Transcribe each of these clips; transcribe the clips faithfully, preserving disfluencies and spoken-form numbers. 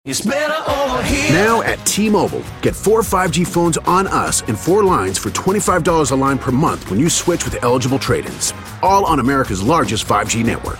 It's better over here. Now at T-Mobile, get four five G phones on us and four lines for twenty-five dollars a line per month when you switch with eligible trade-ins. All on America's largest five G network.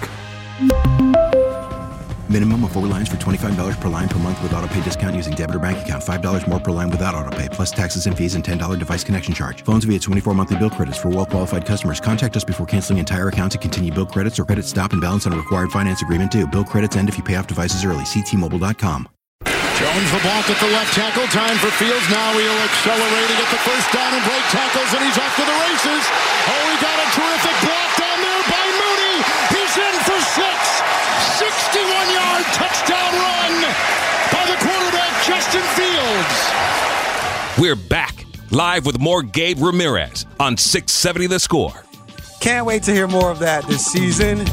Minimum of four lines for twenty-five dollars per line per month with autopay discount using debit or bank account. five dollars more per line without autopay, plus taxes and fees and ten dollars device connection charge. Phones via twenty-four monthly bill credits for well-qualified customers. Contact us before canceling entire account to continue bill credits or credit stop and balance on a required finance agreement due. Bill credits end if you pay off devices early. See T Mobile dot com. Jones the block at the left tackle. Time for Fields. Now he'll accelerate to get the first down and break tackles, and he's off to the races. Oh, he got a terrific block down there by Mooney. He's in for six. sixty-one-yard touchdown run by the quarterback, Justin Fields. We're back live with more Gabe Ramirez on six seventy The Score. Can't wait to hear more of that this season.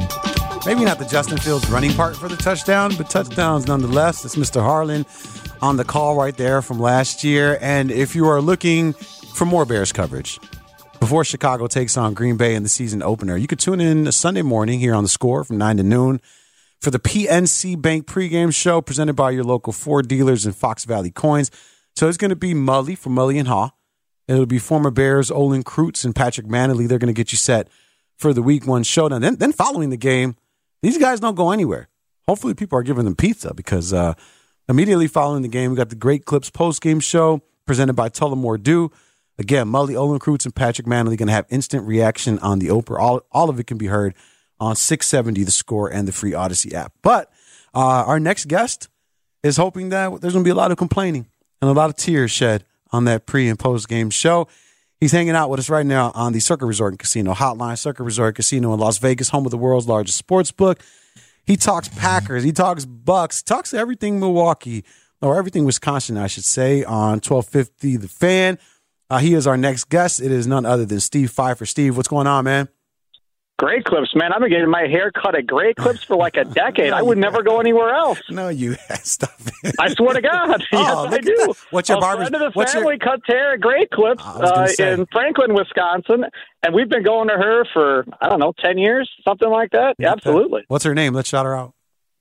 Maybe not the Justin Fields running part for the touchdown, but touchdowns nonetheless. It's Mister Harlan on the call right there from last year. And if you are looking for more Bears coverage before Chicago takes on Green Bay in the season opener, you could tune in Sunday morning here on The Score from nine to noon for the P N C Bank pregame show presented by your local Ford dealers and Fox Valley Coins. So it's going to be Mully from Mully and Haw. It'll be former Bears Olin Kreutz and Patrick Manley. They're going to get you set for the week one showdown. Then, then following the game, these guys don't go anywhere. Hopefully people are giving them pizza because uh, immediately following the game, we got the Great Clips postgame show presented by Tullamore Dew. Again, Mully, Olin Kreutz, and Patrick Manley going to have instant reaction on the Oprah. All, all of it can be heard on six seventy The Score and the free Odyssey app. But uh, our next guest is hoping that there's going to be a lot of complaining and a lot of tears shed on that pre- and post-game show. He's hanging out with us right now on the Circa Resort and Casino Hotline. Circa Resort Casino in Las Vegas, home of the world's largest sports book. He talks Packers. He talks Bucks. Talks everything Milwaukee, or everything Wisconsin, I should say, on twelve fifty The Fan. Uh, he is our next guest. It is none other than Steve Pfeiffer. Steve, what's going on, man? Great Clips, man. I've been getting my hair cut at Great Clips for like a decade. no, I would never go anywhere else. No, you stop it. I swear to God. Oh, yes, I do. What's your barber's? A friend of the what's family your... cuts hair at Great Clips uh, in Franklin, Wisconsin, and we've been going to her for, I don't know, ten years, something like that. Yeah, absolutely. What's her name? Let's shout her out.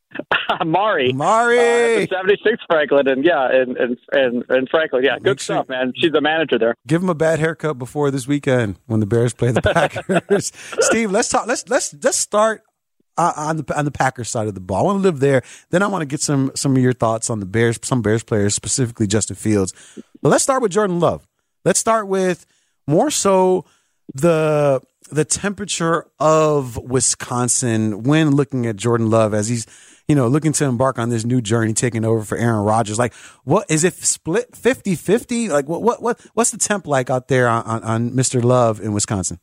Mari. Mari. Uh, seventy-six Franklin, and yeah, and and and, and Franklin, yeah, good Make stuff, sure. man. She's the manager there. Give him a bad haircut before this weekend when the Bears play the Packers. Steve, let's talk. Let's let's let's start uh, on the on the Packers side of the ball. I want to live there. Then I want to get some some of your thoughts on the Bears, some Bears players, specifically Justin Fields. But let's start with Jordan Love. Let's start with more so the the temperature of Wisconsin when looking at Jordan Love as he's, you know, looking to embark on this new journey, taking over for Aaron Rodgers. Like, what is it split fifty-fifty? Like, what, what, what, what's the temp like out there on, on, on Mister Love in Wisconsin?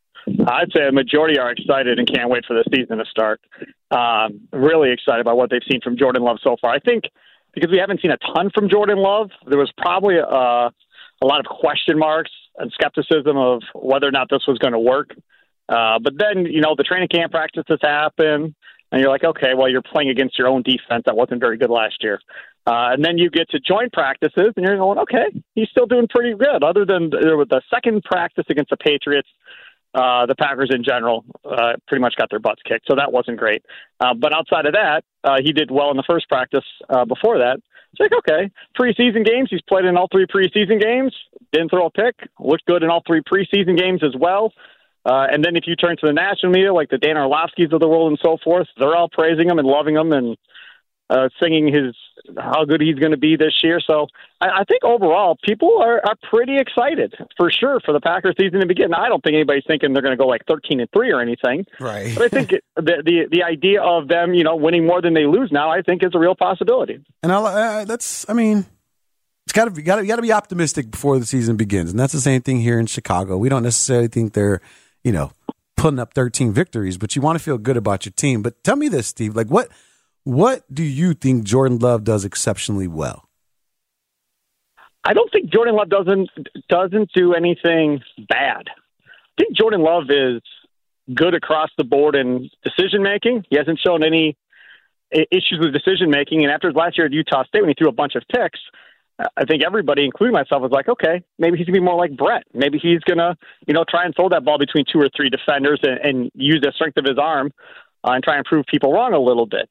I'd say a majority are excited and can't wait for the season to start. Um, really excited about what they've seen from Jordan Love so far. I think because we haven't seen a ton from Jordan Love, there was probably a, a lot of question marks and skepticism of whether or not this was going to work. Uh, but then, you know, the training camp practices happen. And you're like, okay, well, you're playing against your own defense that wasn't very good last year. Uh, and then you get to joint practices, and you're going, okay, he's still doing pretty good. Other than the, the second practice against the Patriots, uh, the Packers in general uh, pretty much got their butts kicked. So that wasn't great. Uh, but outside of that, uh, he did well in the first practice uh, before that. It's like, okay, preseason games, he's played in all three preseason games, didn't throw a pick, looked good in all three preseason games as well. Uh, and then if you turn to the national media, like the Dan Orlovskis of the world and so forth, they're all praising him and loving him and uh, singing his how good he's going to be this year. So I, I think overall, people are, are pretty excited for sure for the Packers season to begin. Now, I don't think anybody's thinking they're going to go like thirteen and three or anything. Right. But I think the, the the idea of them, you know, winning more than they lose now, I think is a real possibility. And I, uh, that's, I mean, it's got to be got to got to be optimistic before the season begins, and that's the same thing here in Chicago. We don't necessarily think they're, you know, putting up thirteen victories, but you want to feel good about your team. But tell me this, Steve, like what what do you think Jordan Love does exceptionally well? I don't think Jordan Love doesn't doesn't do anything bad. I think Jordan Love is good across the board in decision making. He hasn't shown any issues with decision making, and after his last year at Utah State when he threw a bunch of picks, I think everybody, including myself, was like, okay, maybe he's going to be more like Brett. Maybe he's going to, you know, try and throw that ball between two or three defenders and, and use the strength of his arm uh, and try and prove people wrong a little bit.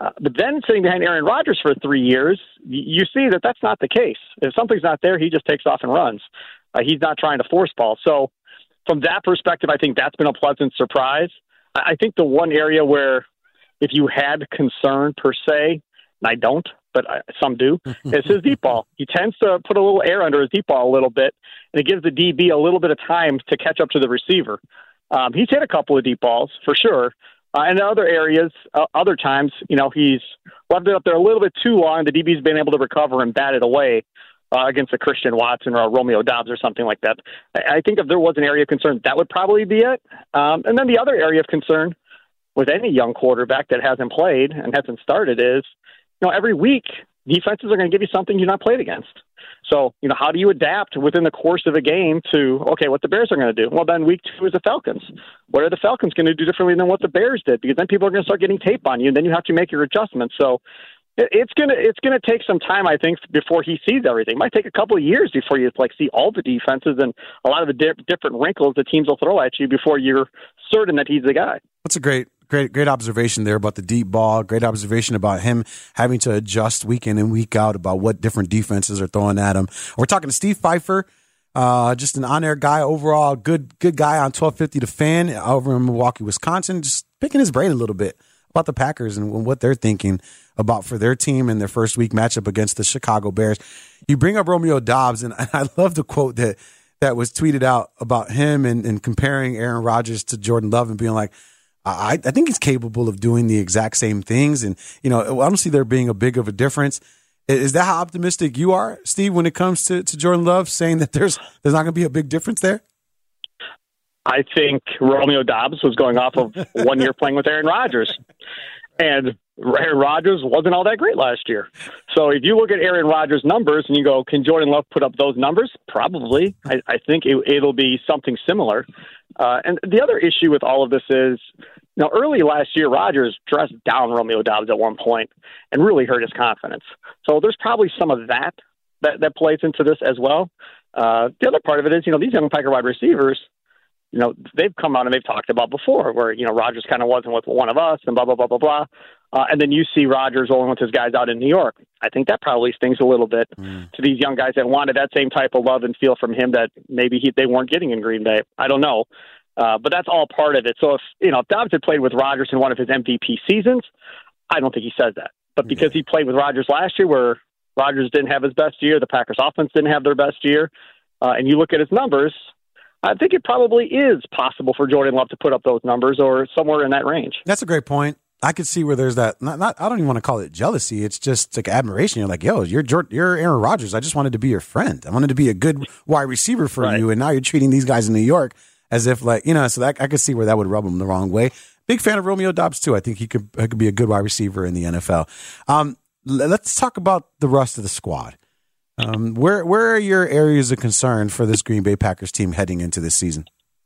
Uh, but then sitting behind Aaron Rodgers for three years, y- you see that that's not the case. If something's not there, he just takes off and runs. Uh, he's not trying to force ball. So from that perspective, I think that's been a pleasant surprise. I, I think the one area where if you had concern per se, and I don't, but I, some do, is his deep ball. He tends to put a little air under his deep ball a little bit, and it gives the D B a little bit of time to catch up to the receiver. Um, he's hit a couple of deep balls, for sure. Uh, and in other areas, uh, other times, you know, he's left it up there a little bit too long. The D B's been able to recover and bat it away uh, against a Christian Watson or a Romeo Doubs or something like that. I, I think if there was an area of concern, that would probably be it. Um, and then the other area of concern with any young quarterback that hasn't played and hasn't started is, you know, every week defenses are going to give you something you've not played against. So, you know, how do you adapt within the course of a game to, okay, what the Bears are going to do? Well, then week two is the Falcons. What are the Falcons going to do differently than what the Bears did? Because then people are going to start getting tape on you, and then you have to make your adjustments. So it's going to it's going to take some time, I think, before he sees everything. It might take a couple of years before you like see all the defenses and a lot of the di- different wrinkles the teams will throw at you before you're certain that he's the guy. That's a great Great, great observation there about the deep ball. Great observation about him having to adjust week in and week out about what different defenses are throwing at him. We're talking to Steve Pfeiffer, uh, just an on-air guy, overall good, good guy on twelve fifty The Fan over in Milwaukee, Wisconsin. Just picking his brain a little bit about the Packers and what they're thinking about for their team in their first week matchup against the Chicago Bears. You bring up Romeo Doubs, and I love the quote that that was tweeted out about him and, and comparing Aaron Rodgers to Jordan Love and being like, I, I think he's capable of doing the exact same things. And, you know, I don't see there being a big of a difference. Is that how optimistic you are, Steve, when it comes to, to Jordan Love, saying that there's there's not going to be a big difference there? I think Romeo Doubs was going off of one year playing with Aaron Rodgers. And Aaron Rodgers wasn't all that great last year. So if you look at Aaron Rodgers' numbers and you go, can Jordan Love put up those numbers? Probably. I, I think it, it'll be something similar. Uh, and the other issue with all of this is, you know, early last year, Rodgers dressed down Romeo Doubs at one point and really hurt his confidence. So there's probably some of that that, that plays into this as well. Uh, the other part of it is, you know, these young Packer wide receivers, you know, they've come out and they've talked about before where, you know, Rodgers kind of wasn't with one of us and blah, blah, blah, blah, blah. Uh, and then you see Rodgers rolling with his guys out in New York. I think that probably stings a little bit mm. to these young guys that wanted that same type of love and feel from him that maybe he, they weren't getting in Green Bay. I don't know. Uh, but that's all part of it. So if, you know, if Dobbs had played with Rodgers in one of his M V P seasons, I don't think he says that. But because yeah. he played with Rodgers last year where Rodgers didn't have his best year, the Packers offense didn't have their best year, uh, and you look at his numbers, I think it probably is possible for Jordan Love to put up those numbers or somewhere in that range. That's a great point. I could see where there's that. Not, not I don't even want to call it jealousy. It's just like admiration. You're like, yo, you're you're Aaron Rodgers. I just wanted to be your friend. I wanted to be a good wide receiver for right. you, and now you're treating these guys in New York as if like, you know. So that, I could see where that would rub him the wrong way. Big fan of Romeo Doubs too. I think he could he could be a good wide receiver in the N F L. Um, let's talk about the rest of the squad. Um, where where are your areas of concern for this Green Bay Packers team heading into this season?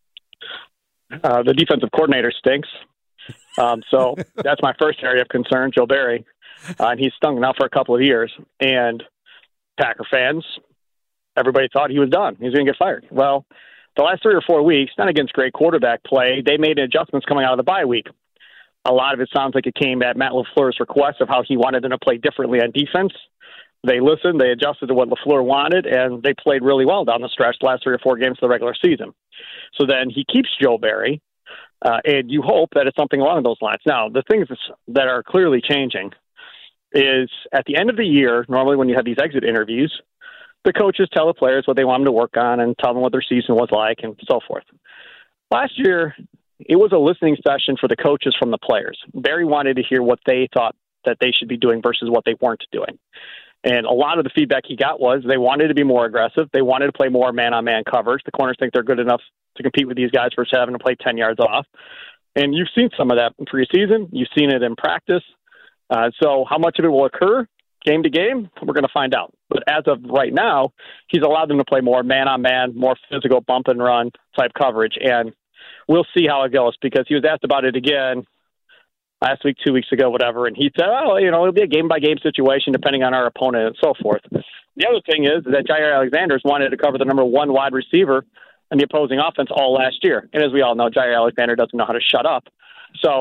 Uh, the defensive coordinator stinks. Um, so that's my first area of concern, Joe Barry. Uh, and he's stunk now for a couple of years. And Packer fans, everybody thought he was done. He was going to get fired. Well, the last three or four weeks, not against great quarterback play, they made adjustments coming out of the bye week. A lot of it sounds like it came at Matt LaFleur's request of how he wanted them to play differently on defense. They listened, they adjusted to what LaFleur wanted, and they played really well down the stretch the last three or four games of the regular season. So then he keeps Joe Barry, uh, and you hope that it's something along those lines. Now, the things that are clearly changing is at the end of the year, normally when you have these exit interviews, the coaches tell the players what they want them to work on and tell them what their season was like and so forth. Last year, it was a listening session for the coaches from the players. Barry wanted to hear what they thought that they should be doing versus what they weren't doing. And a lot of the feedback he got was they wanted to be more aggressive. They wanted to play more man-on-man coverage. The corners think they're good enough to compete with these guys versus having to play ten yards off. And you've seen some of that in preseason. You've seen it in practice. Uh, so how much of it will occur game to game, we're going to find out. But as of right now, he's allowed them to play more man-on-man, more physical bump-and-run type coverage. And we'll see how it goes because he was asked about it again last week, two weeks ago, whatever, and he said, oh, you know, it'll be a game-by-game situation depending on our opponent and so forth. The other thing is that Jaire Alexander's wanted to cover the number one wide receiver in the opposing offense all last year. And as we all know, Jaire Alexander doesn't know how to shut up. So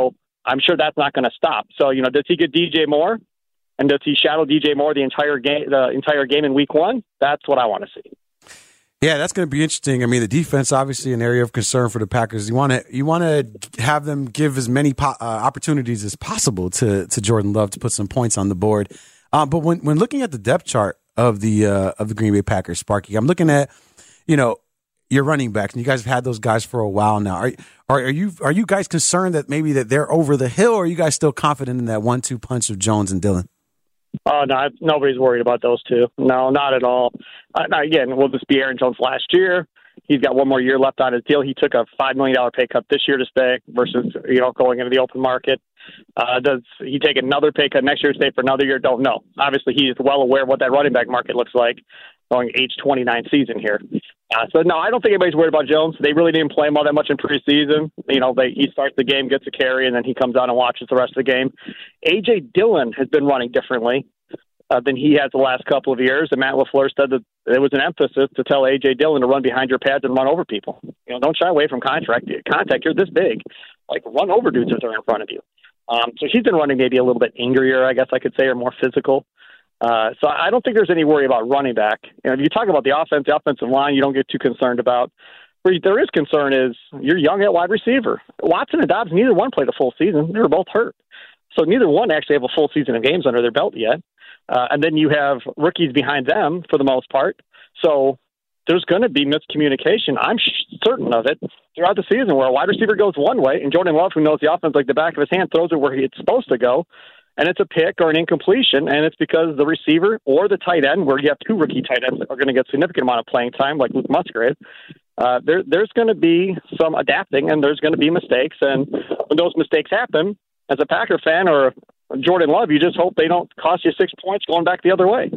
I'm sure that's not going to stop. So, you know, does he get D J Moore? And does he shadow D J Moore the entire game, the entire game in week one? That's what I want to see. Yeah, that's going to be interesting. I mean, the defense obviously an area of concern for the Packers. You want to you want to have them give as many po- uh, opportunities as possible to to Jordan Love to put some points on the board. Uh, but when when looking at the depth chart of the uh, of the Green Bay Packers, Sparky, I'm looking at, you know, your running backs, and you guys have had those guys for a while now. Are are, are you are you guys concerned that maybe that they're over the hill, or are you guys still confident in that one two punch of Jones and Dillon? Oh, no, nobody's worried about those two. No, not at all. Uh, now, again, will this be Aaron Jones last year? He's got one more year left on his deal. He took a five million dollars pay cut this year to stay versus, you know, going into the open market. Uh, does he take another pay cut next year to stay for another year? Don't know. Obviously, he is well aware of what that running back market looks like going age twenty-nine season here. Uh, so, no, I don't think anybody's worried about Jones. They really didn't play him all that much in preseason. You know, they, he starts the game, gets a carry, and then he comes out and watches the rest of the game. A J. Dillon has been running differently uh, than he has the last couple of years. And Matt LaFleur said that it was an emphasis to tell A J. Dillon to run behind your pads and run over people. You know, don't shy away from contract, contact. You're this big. Like, run over dudes that are in front of you. Um, so he's been running maybe a little bit angrier, I guess I could say, or more physical. Uh, so I don't think there's any worry about running back. You know, if you talk about the offense, the offensive line, you don't get too concerned about. Where there is concern is you're young at wide receiver. Watson and Dobbs, neither one played a full season. They were both hurt. So neither one actually have a full season of games under their belt yet. Uh, and then you have rookies behind them for the most part. So there's going to be miscommunication. I'm certain of it throughout the season where a wide receiver goes one way and Jordan Love, who knows the offense like the back of his hand, throws it where it's supposed to go. And it's a pick or an incompletion, and it's because the receiver or the tight end, where you have two rookie tight ends that are going to get a significant amount of playing time, like Luke Musgrave, uh, there, there's going to be some adapting, and there's going to be mistakes. And when those mistakes happen, as a Packer fan or Jordan Love, you just hope they don't cost you six points going back the other way.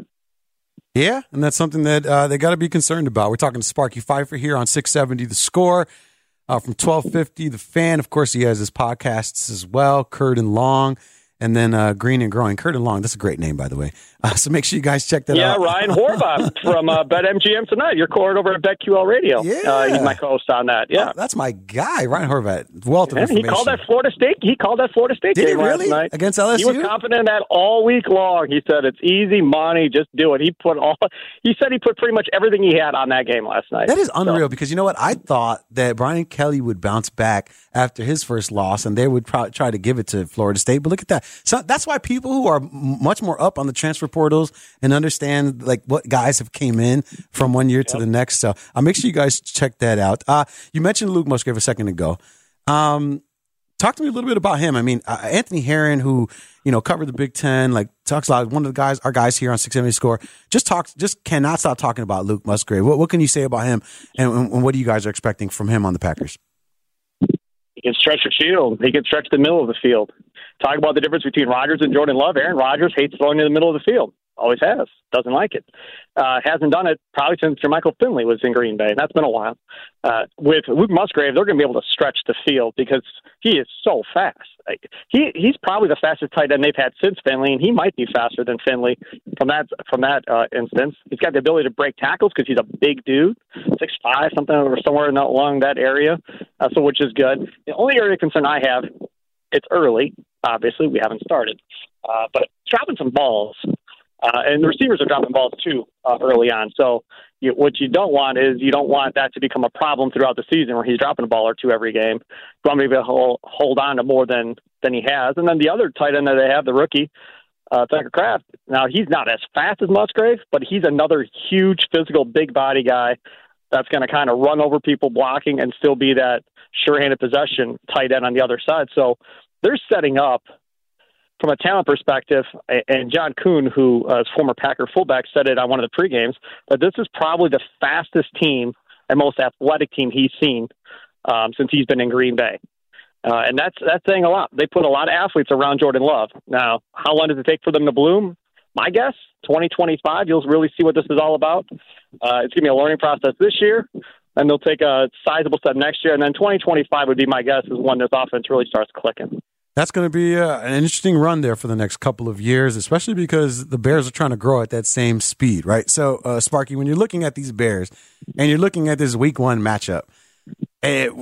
Yeah, and that's something that uh, they got to be concerned about. We're talking to Sparky Fifer here on six seventy The Score. Uh, from twelve fifty The Fan. Of course, he has his podcasts as well, Curd and Long. And then uh, Green and Growing. Curd and Long, that's a great name, by the way. Uh, so make sure you guys check that yeah, out. Yeah, Ryan Horvath from uh, BetMGM Tonight. You're calling over at BetQL Radio. Yeah. Uh, he's my co-host on that. Yeah. Oh, that's my guy, Ryan Horvath. Wealth of yeah, information. He called that Florida State. He called that Florida State Did game he really? last night. Against L S U? He was confident in that all week long. He said, it's easy money. Just do it. He put all, he said he put pretty much everything he had on that game last night. That is unreal so. because you know what? I thought that Brian Kelly would bounce back after his first loss and they would pro- try to give it to Florida State. But look at that. So that's why people who are much more up on the transfer portals and understand like what guys have came in from one year yep. to the next. So I'll make sure you guys check that out. Uh, you mentioned Luke Musgrave a second ago. Um, talk to me a little bit about him. I mean, uh, Anthony Herron, who, you know, covered the Big Ten, like talks a lot. One of the guys, our guys here on six seventy Score, just talks, just cannot stop talking about Luke Musgrave. What, what can you say about him and, and what do you guys are expecting from him on the Packers? He can stretch the field. He can stretch the middle of the field. Talk about the difference between Rodgers and Jordan Love. Aaron Rodgers hates throwing in the middle of the field. Always has. Doesn't like it. Uh, hasn't done it probably since Jermichael Finley was in Green Bay. That's been a while. Uh, with Luke Musgrave, they're going to be able to stretch the field because he is so fast. Like, he he's probably the fastest tight end they've had since Finley, and he might be faster than Finley from that from that uh, instance. He's got the ability to break tackles because he's a big dude, six five, something or somewhere in that, along that area, uh, so which is good. The only area of concern I have, it's early. Obviously, we haven't started, uh, but dropping some balls. Uh, and the receivers are dropping balls, too, uh, early on. So you, what you don't want is you don't want that to become a problem throughout the season where he's dropping a ball or two every game. You want maybe to hold, hold on to more than, than he has. And then the other tight end that they have, the rookie, uh, Tucker Kraft, now he's not as fast as Musgrave, but he's another huge physical, big body guy that's going to kind of run over people blocking and still be that sure-handed possession tight end on the other side. So they're setting up, from a talent perspective, and John Kuhn, who uh, is former Packer fullback, said it on one of the pregames, that this is probably the fastest team and most athletic team he's seen um, since he's been in Green Bay. Uh, and that's that's saying a lot. They put a lot of athletes around Jordan Love. Now, how long does it take for them to bloom? My guess, twenty twenty-five, you'll really see what this is all about. Uh, it's going to be a learning process this year, and they'll take a sizable step next year. And then twenty twenty-five would be my guess is when this offense really starts clicking. That's going to be uh, an interesting run there for the next couple of years, especially because the Bears are trying to grow at that same speed, right? So, uh, Sparky, when you're looking at these Bears and you're looking at this week one matchup, uh,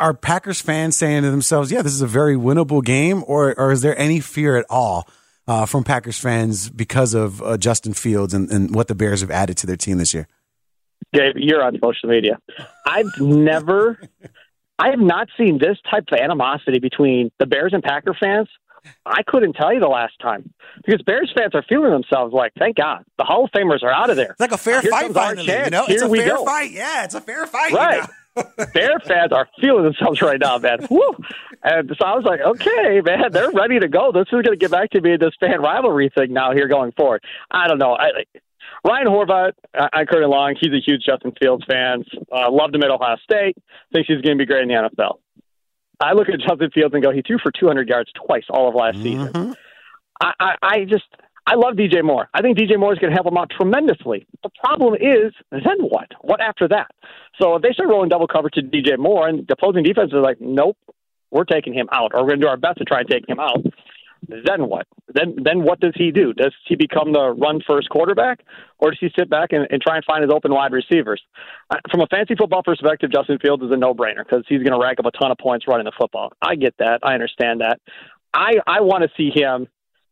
are Packers fans saying to themselves, yeah, this is a very winnable game, or or is there any fear at all uh, from Packers fans because of uh, Justin Fields and, and what the Bears have added to their team this year? Gabe, you're on social media. I've never, I have not seen this type of animosity between the Bears and Packer fans. I couldn't tell you the last time, because Bears fans are feeling themselves like, thank God, the Hall of Famers are out of there. It's like a fair Here fight, finally. You know, Here it's a we fair go. fight. Yeah, it's a fair fight. Right. You know? Bear fans are feeling themselves right now, man. Woo. And so I was like, okay, man, they're ready to go. This is going to get back to being this fan rivalry thing now here going forward. I don't know. I, Ryan Horvath, I, I currently along. He's a huge Justin Fields fan. Uh, loved him at Ohio State. Thinks he's going to be great in the N F L. I look at Justin Fields and go, he threw for two hundred yards twice all of last mm-hmm. season. I, I, I just, I love D J Moore. I think D J Moore is going to help him out tremendously. The problem is, then what? What after that? So if they start rolling double cover to D J Moore and the opposing defense is like, nope, we're taking him out, or we're going to do our best to try and take him out, then what? Then then what does he do? Does he become the run-first quarterback, or does he sit back and, and try and find his open wide receivers? Uh, from a fantasy football perspective, Justin Fields is a no-brainer because he's going to rack up a ton of points running the football. I get that. I understand that. I, I want to see him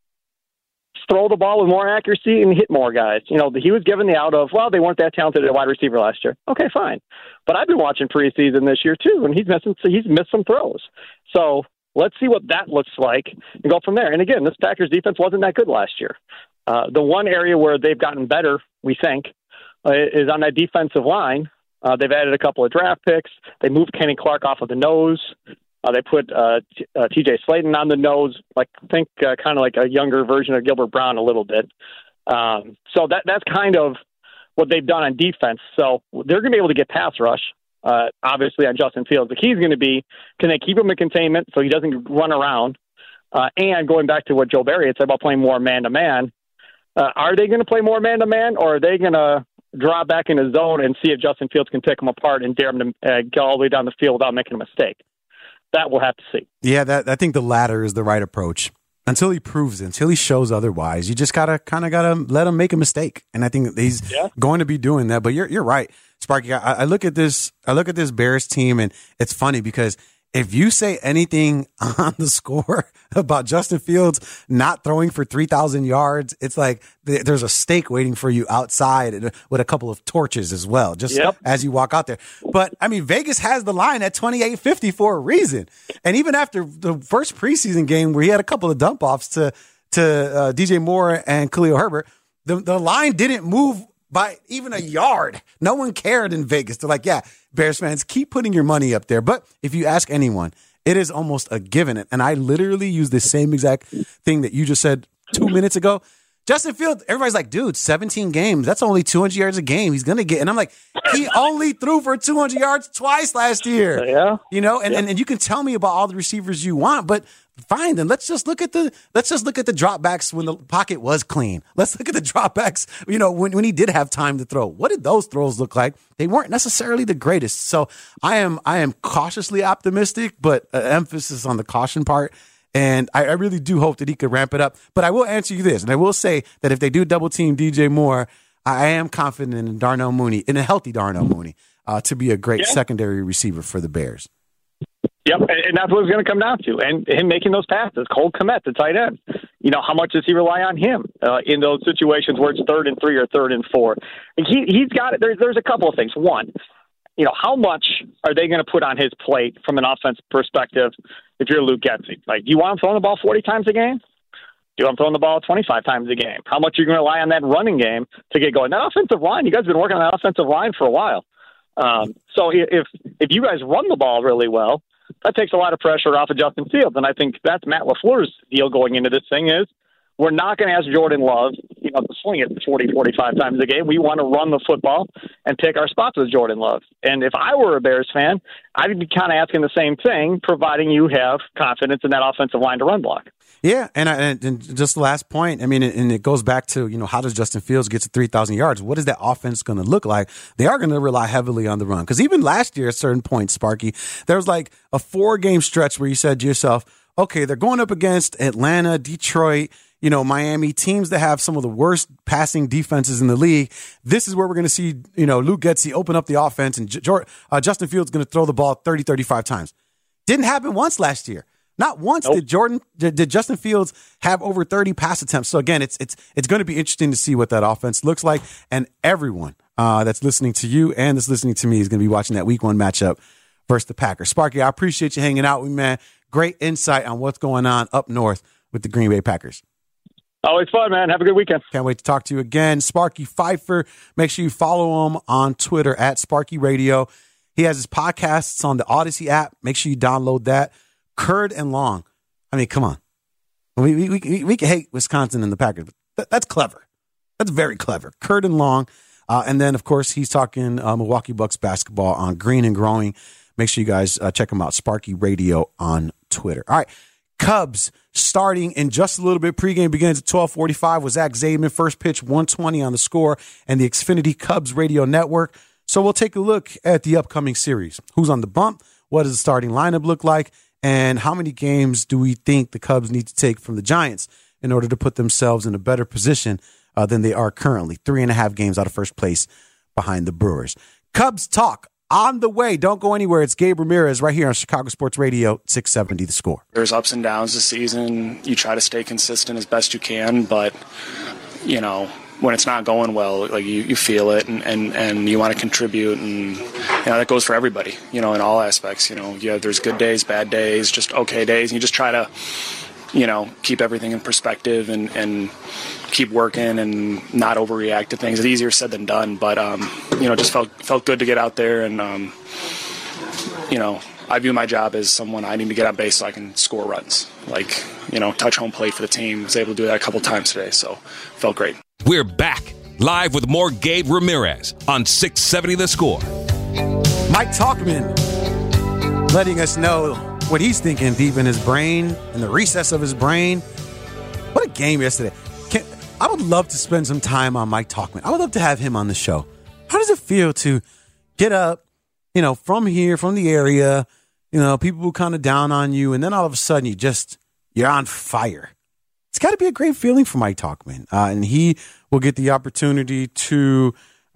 throw the ball with more accuracy and hit more guys. You know, he was given the out of, well, they weren't that talented at wide receiver last year. Okay, fine. But I've been watching preseason this year too, and he's missing, he's missed some throws. So let's see what that looks like and go from there. And again, this Packers defense wasn't that good last year. Uh, the one area where they've gotten better, we think, uh, is on that defensive line. Uh, they've added a couple of draft picks. They moved Kenny Clark off of the nose. Uh, they put uh, T- uh, T J Slaton on the nose, like think uh, kind of like a younger version of Gilbert Brown a little bit. Um, so that that's kind of what they've done on defense. So they're going to be able to get pass rush, uh, obviously, on Justin Fields. The key is going to be, can they keep him in containment so he doesn't run around? Uh, and going back to what Joe Barry had said about playing more man-to-man, uh, are they going to play more man-to-man, or are they going to draw back in his zone and see if Justin Fields can pick him apart and dare him to uh, go all the way down the field without making a mistake? That we'll have to see. Yeah, that I think the latter is the right approach. Until he proves it, until he shows otherwise, you just gotta kind of gotta let him make a mistake. And I think he's yeah. going to be doing that. But you're you're right, Sparky. I, I look at this. I look at this Bears team, and it's funny because if you say anything on the score about Justin Fields not throwing for three thousand yards, it's like th- there's a steak waiting for you outside with a couple of torches as well, just yep. as you walk out there. But, I mean, Vegas has the line at twenty-eight fifty for a reason. And even after the first preseason game where he had a couple of dump-offs to, to uh, D J Moore and Khalil Herbert, the, the line didn't move by even a yard. No one cared in Vegas. They're like, yeah, Bears fans, keep putting your money up there. But if you ask anyone, it is almost a given. And I literally use the same exact thing that you just said two minutes ago. Justin Fields, everybody's like, dude, seventeen games. That's only two hundred yards a game. He's going to get. And I'm like, he only threw for two hundred yards twice last year. Yeah. You know, and, yeah. and, and you can tell me about all the receivers you want, but fine, then let's just look at the let's just look at the dropbacks when the pocket was clean. Let's look at the dropbacks, you know, when, when he did have time to throw. What did those throws look like? They weren't necessarily the greatest. So I am I am cautiously optimistic, but uh, emphasis on the caution part. And I, I really do hope that he could ramp it up. But I will answer you this, and I will say that if they do double team D J Moore, I am confident in Darnell Mooney, in a healthy Darnell Mooney, uh, to be a great yeah. secondary receiver for the Bears. Yep, and that's what it's going to come down to, and him making those passes. Cole Kmet, the tight end, you know, how much does he rely on him uh, in those situations where it's third and three or third and four? And he, he's got it. There, there's a couple of things. One, you know, how much are they going to put on his plate from an offensive perspective if you're Luke Getsy? Like, do you want him throwing the ball forty times a game? Do you want him throwing the ball twenty-five times a game? How much are you going to rely on that running game to get going? That offensive line, you guys have been working on that offensive line for a while. Um, so if if you guys run the ball really well, that takes a lot of pressure off of Justin Fields. And I think that's Matt LaFleur's deal going into this thing is we're not going to ask Jordan Love, you know, to swing it forty, forty-five times a game. We want to run the football and pick our spots with Jordan Love. And if I were a Bears fan, I'd be kind of asking the same thing, providing you have confidence in that offensive line to run block. Yeah, and, I, and and just the last point, I mean, and it goes back to, you know, how does Justin Fields get to three thousand yards? What is that offense going to look like? They are going to rely heavily on the run. Because even last year at certain points, Sparky, there was like a four-game stretch where you said to yourself, okay, they're going up against Atlanta, Detroit, you know, Miami, teams that have some of the worst passing defenses in the league. This is where we're going to see, you know, Luke Getsy open up the offense, and J- uh, Justin Fields going to throw the ball thirty, thirty-five times. Didn't happen once last year. Not once nope. did Jordan did, did Justin Fields have over thirty pass attempts. So again, it's it's it's going to be interesting to see what that offense looks like. And everyone uh, that's listening to you and that's listening to me is going to be watching that week one matchup versus the Packers. Sparky, I appreciate you hanging out with me, man. Great insight on what's going on up north with the Green Bay Packers. Always fun, man. Have a good weekend. Can't wait to talk to you again. Sparky Pfeiffer. Make sure you follow him on Twitter at Sparky Radio. He has his podcasts on the Odyssey app. Make sure you download that. Curd and Long. I mean, come on. We we we, we can hate Wisconsin and the Packers, but that, that's clever. That's very clever. Curd and Long. Uh, and then, of course, he's talking uh, Milwaukee Bucks basketball on Green and Growing. Make sure you guys uh, check him out. Sparky Radio on Twitter. All right. Cubs starting in just a little bit. Pregame begins at twelve forty-five with Zach Zaidman. First pitch, one twenty on the Score and the Xfinity Cubs Radio Network. So we'll take a look at the upcoming series. Who's on the bump? What does the starting lineup look like? And how many games do we think the Cubs need to take from the Giants in order to put themselves in a better position uh, than they are currently? Three and a half games out of first place behind the Brewers. Cubs talk on the way. Don't go anywhere. It's Gabe Ramirez right here on Chicago Sports Radio, six seventy The Score. There's ups and downs this season. You try to stay consistent as best you can, but, you know, when it's not going well, like you, you feel it and, and, and you want to contribute, and you know that goes for everybody, you know, in all aspects. You know, yeah, there's good days, bad days, just okay days, and you just try to, you know, keep everything in perspective and, and keep working and not overreact to things. It's easier said than done, but um, you know, just felt felt good to get out there, and um, you know, I view my job as someone I need to get on base so I can score runs, like, you know, touch home plate for the team. I was able to do that a couple times today, so felt great. We're back live with more Gabe Ramirez on six seventy The Score. Mike Talkman letting us know what he's thinking deep in his brain, in the recess of his brain. What a game yesterday. Can, I would love to spend some time on Mike Talkman. I would love to have him on the show. How does it feel to get up, you know, from here, from the area, you know, people who kind of down on you, and then all of a sudden you just, you're on fire. It's got to be a great feeling for Mike Talkman. Uh, and he will get the opportunity to,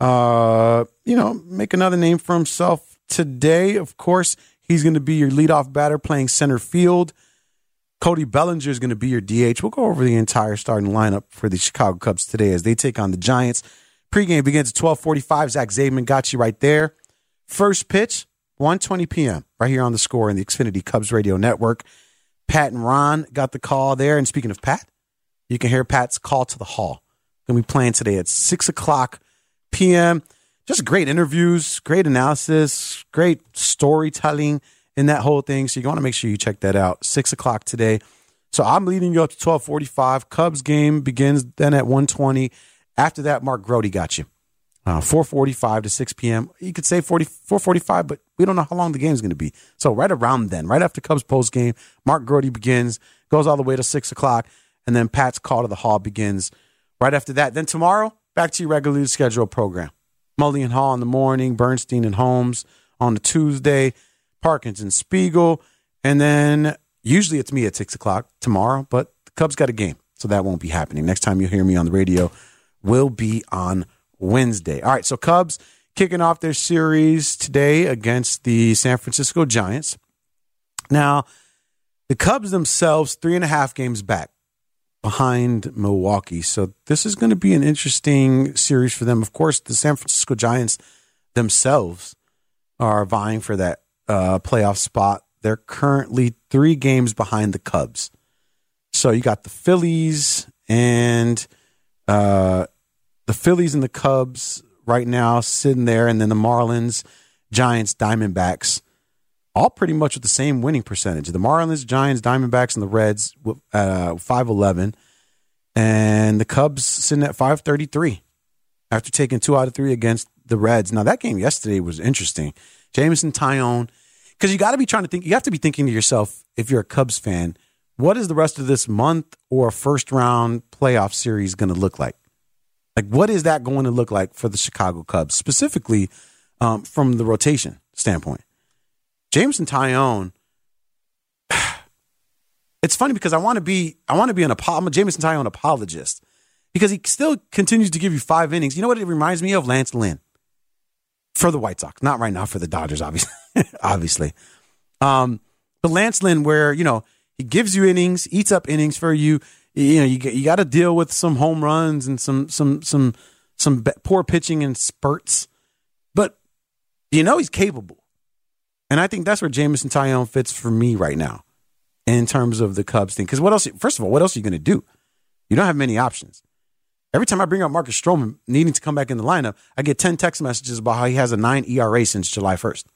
uh, you know, make another name for himself today. Of course, he's going to be your leadoff batter playing center field. Cody Bellinger is going to be your D H. We'll go over the entire starting lineup for the Chicago Cubs today as they take on the Giants. Pregame begins at twelve forty-five. Zach Zaidman got you right there. First pitch, one twenty p.m. right here on the Score in the Xfinity Cubs Radio Network. Pat and Ron got the call there. And speaking of Pat, you can hear Pat's call to the Hall. Going to be playing today at six o'clock p.m. Just great interviews, great analysis, great storytelling in that whole thing. So you want to make sure you check that out. six o'clock today. So I'm leading you up to twelve forty-five. Cubs game begins then at one twenty. After that, Mark Grody got you. Uh, four forty-five to six p.m. You could say forty, four forty-five, but we don't know how long the game is going to be. So right around then, right after Cubs post game, Mark Grody begins, goes all the way to six o'clock, and then Pat's call to the Hall begins right after that. Then tomorrow, back to your regularly scheduled program. Mully and Hall in the morning, Bernstein and Holmes on the Tuesday, Parkins and Spiegel, and then usually it's me at six o'clock tomorrow, but the Cubs got a game, so that won't be happening. Next time you hear me on the radio will be on Wednesday. All right, so Cubs kicking off their series today against the San Francisco Giants. Now, the Cubs themselves, three and a half games back behind Milwaukee. So this is going to be an interesting series for them. Of course, the San Francisco Giants themselves are vying for that uh, playoff spot. They're currently three games behind the Cubs. So you got the Phillies and uh, the Phillies and the Cubs right now sitting there, and then the Marlins, Giants, Diamondbacks, all pretty much with the same winning percentage. The Marlins, Giants, Diamondbacks, and the Reds, uh, five eleven, and the Cubs sitting at five thirty-three after taking two out of three against the Reds. Now, that game yesterday was interesting. Jameson Taillon, because you got to be trying to think, you have to be thinking to yourself, if you're a Cubs fan, what is the rest of this month or first round playoff series going to look like? Like, what is that going to look like for the Chicago Cubs, specifically um, from the rotation standpoint? Jameson Taillon, it's funny because I want to be, I want to be an I'm a Jameson Taillon apologist because he still continues to give you five innings. You know what it reminds me of? Lance Lynn for the White Sox, not right now for the Dodgers, obviously. obviously, um, But Lance Lynn, where, you know, he gives you innings, eats up innings for you. You know, you you got to deal with some home runs and some some some some poor pitching in spurts. But you know he's capable. And I think that's where Jameson Taillon fits for me right now in terms of the Cubs thing. Because what else, first of all, what else are you going to do? You don't have many options. Every time I bring up Marcus Stroman needing to come back in the lineup, I get ten text messages about how he has a nine E R A since July first.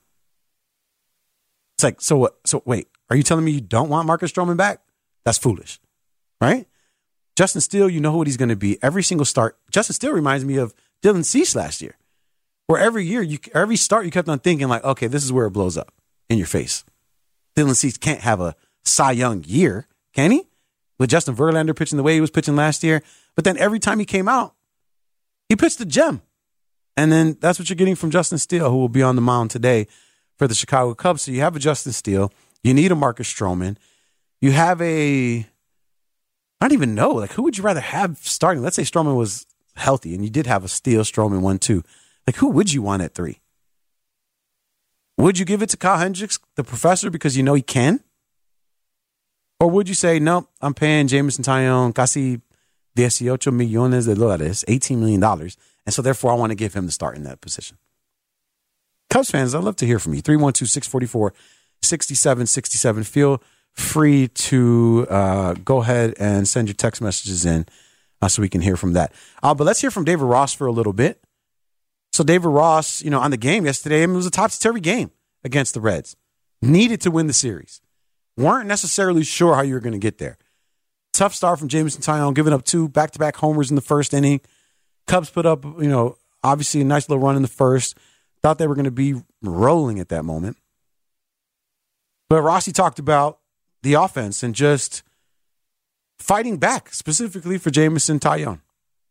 It's like, so what? So wait, are you telling me you don't want Marcus Stroman back? That's foolish, right? Justin Steele, you know what he's going to be. Every single start, Justin Steele reminds me of Dylan Cease last year, where every year, you every start, you kept on thinking like, okay, this is where it blows up in your face. Dylan Cease can't have a Cy Young year, can he? With Justin Verlander pitching the way he was pitching last year. But then every time he came out, he pitched a gem. And then that's what you're getting from Justin Steele, who will be on the mound today for the Chicago Cubs. So you have a Justin Steele. You need a Marcus Stroman. You have a, I don't even know, like who would you rather have starting? Let's say Stroman was healthy and you did have a Steele, Stroman, one, two. Like who would you want at three? Would you give it to Kyle Hendricks, the professor, because you know he can? Or would you say, no, I'm paying Jameson Taillon casi dieciocho millones de dólares, eighteen million dollars, and so therefore I want to give him the start in that position? Cubs fans, I'd love to hear from you. three one two, six four four, six seven six seven. Feel free to uh, go ahead and send your text messages in uh, so we can hear from that. Uh, but let's hear from David Ross for a little bit. So David Ross, you know, on the game yesterday, I mean, it was a topsy-turvy game against the Reds. Needed to win the series. Weren't necessarily sure how you were going to get there. Tough start from Jameson Taillon, giving up two back-to-back homers in the first inning. Cubs put up, you know, obviously a nice little run in the first. Thought they were going to be rolling at that moment. But Rossi talked about the offense and just fighting back, specifically for Jameson Taillon.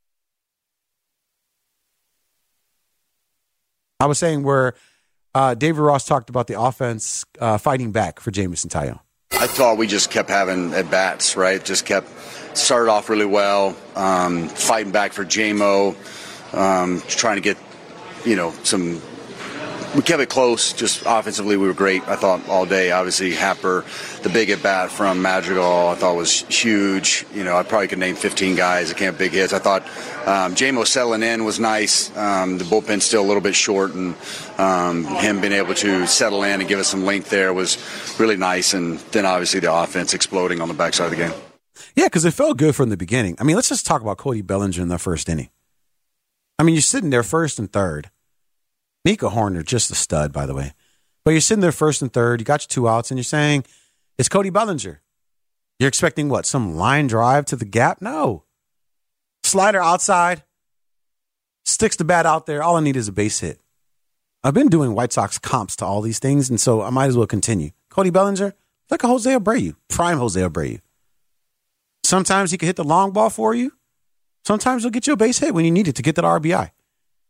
I was saying where uh, David Ross talked about the offense uh, fighting back for Jameson Taillon. I thought we just kept having at-bats, right? Just kept, started off really well, um, fighting back for J-Mo, um, trying to get, you know, some, we kept it close. Just offensively, we were great, I thought, all day. Obviously, Happer, the big at-bat from Madrigal, I thought was huge. You know, I probably could name fifteen guys that can't big hits. I thought um, J-Mo settling in was nice. Um, the bullpen's still a little bit short, and um, him being able to settle in and give us some length there was really nice. And then, obviously, the offense exploding on the backside of the game. Yeah, because it felt good from the beginning. I mean, let's just talk about Cody Bellinger in the first inning. I mean, you're sitting there first and third. Nico Horner, just a stud, by the way. But you're sitting there first and third. You got your two outs, and you're saying, it's Cody Bellinger. You're expecting what? Some line drive to the gap? No. Slider outside. Sticks the bat out there. All I need is a base hit. I've been doing White Sox comps to all these things, and so I might as well continue. Cody Bellinger, like a Jose Abreu. Prime Jose Abreu. Sometimes he can hit the long ball for you. Sometimes he'll get you a base hit when you need it to get that R B I.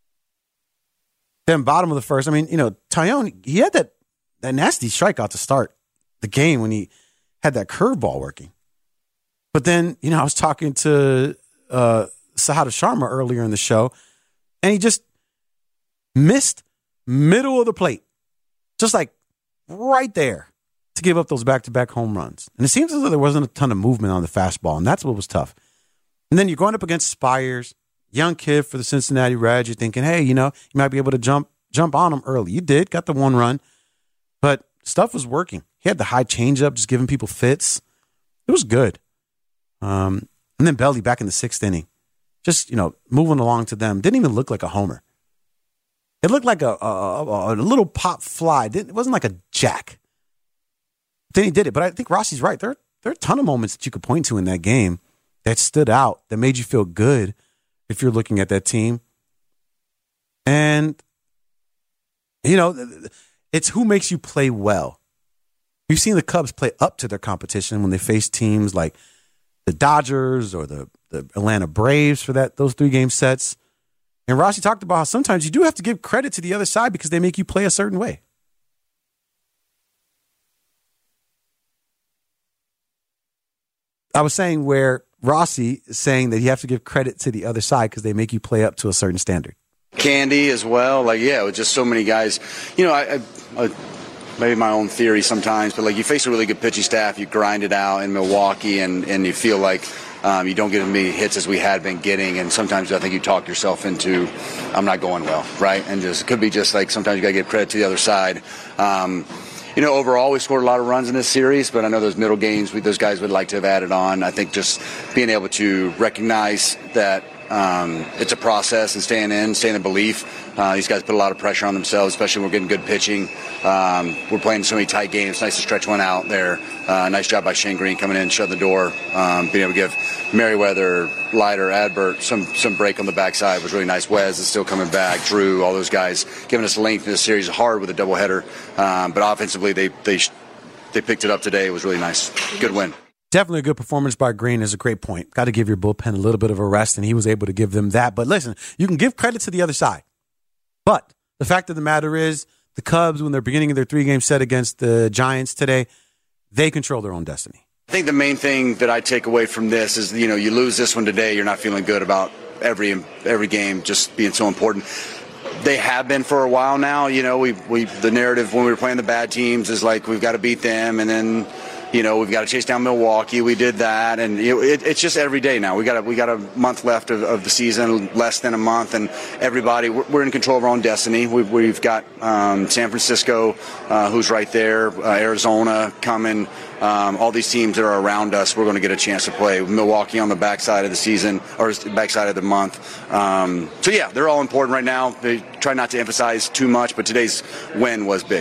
Then bottom of the first, I mean, you know, Taillon, he had that, that nasty strikeout to start the game when he had that curveball working. But then, you know, I was talking to uh, Sahada Sharma earlier in the show, and he just missed middle of the plate, just like right there to give up those back-to-back home runs. And it seems as though there wasn't a ton of movement on the fastball, and that's what was tough. And then you're going up against Spires, young kid for the Cincinnati Reds. You're thinking, hey, you know, you might be able to jump jump on him early. You did, got the one run, but stuff was working. He had the high changeup, just giving people fits. It was good. Um, and then Belly back in the sixth inning, just, you know, moving along to them. Didn't even look like a homer. It looked like a, a, a, a little pop fly. It wasn't like a jack. Then he did it. But I think Rossi's right. There, there are a ton of moments that you could point to in that game that stood out, that made you feel good if you're looking at that team. And, you know, it's who makes you play well. We've seen the Cubs play up to their competition when they face teams like the Dodgers or the, the Atlanta Braves for that those three-game sets. And Rossi talked about how sometimes you do have to give credit to the other side because they make you play a certain way. I was saying where Rossi is saying that you have to give credit to the other side because they make you play up to a certain standard. Candy as well. Like, yeah, with just so many guys. You know, I, I, I maybe my own theory sometimes, but like you face a really good pitching staff, you grind it out in Milwaukee, and, and you feel like um, you don't get as many hits as we had been getting, and sometimes I think you talk yourself into, I'm not going well, right? And just it could be just like sometimes you got to give credit to the other side. Um, you know, overall we scored a lot of runs in this series, but I know those middle games we, those guys would like to have added on. I think just being able to recognize that Um, it's a process and staying in, staying in belief. Uh, these guys put a lot of pressure on themselves, especially when we're getting good pitching. Um, we're playing so many tight games. Nice to stretch one out there. Uh, nice job by Shane Green coming in, shut the door. Um, being able to give Merriweather, Leiter, Adbert some some break on the backside was really nice. Wes is still coming back. Drew, all those guys giving us length in this series. Hard with a doubleheader, um, but offensively they they they picked it up today. It was really nice. Good win. Definitely a good performance by Green is a great point. Got to give your bullpen a little bit of a rest, and he was able to give them that. But listen, you can give credit to the other side. But the fact of the matter is, the Cubs, when they're beginning of their three-game set against the Giants today, they control their own destiny. I think the main thing that I take away from this is, you know, you lose this one today, you're not feeling good about every every game just being so important. They have been for a while now. You know, we we the narrative when we were playing the bad teams is like we've got to beat them, and then, you know, we've got to chase down Milwaukee. We did that, and you know, it, it's just every day now. We got a, we got a month left of, of the season, less than a month, and everybody we're, we're in control of our own destiny. We've, we've got um, San Francisco, uh, who's right there, uh, Arizona coming. Um, all these teams that are around us, we're going to get a chance to play. Milwaukee on the backside of the season or backside of the month. Um, so yeah, they're all important right now. They try not to emphasize too much, but today's win was big.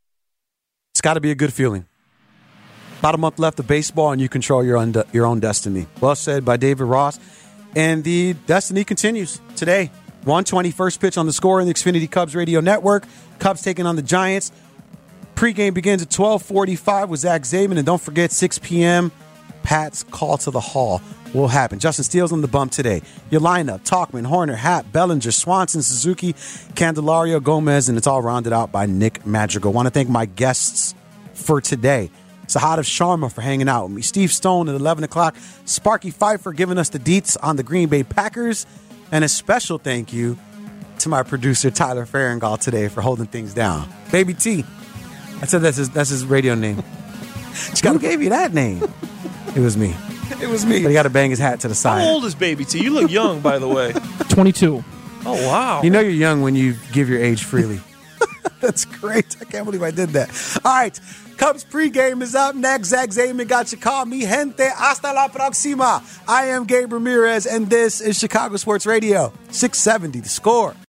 It's got to be a good feeling. About a month left of baseball, and you control your own, your own destiny. Well said by David Ross. And the destiny continues today. one twenty, first pitch on the score in the Xfinity Cubs radio network. Cubs taking on the Giants. Pregame begins at twelve forty-five with Zach Zaban. And don't forget, six p.m., Pat's call to the hall will happen. Justin Steele's on the bump today. Your lineup, Talkman, Horner, Happ, Bellinger, Swanson, Suzuki, Candelario, Gomez, and it's all rounded out by Nick Madrigal. I want to thank my guests for today. Sahadav Sharma for hanging out with me. Steve Stone at eleven o'clock. Sparky Pfeiffer giving us the deets on the Green Bay Packers. And a special thank you to my producer, Tyler Farringal, today for holding things down. Baby T. I said that's his, that's his radio name. Who gave you that name? It was me. It was me. But he got to bang his hat to the side. How old is Baby T? You look young, by the way. twenty-two. Oh, wow. You know you're young when you give your age freely. That's great. I can't believe I did that. All right. Cubs pregame is up next. Zach Zaban got you call me gente. Hasta la próxima. I am Gabe Ramirez, and this is Chicago Sports Radio, six seventy The Score.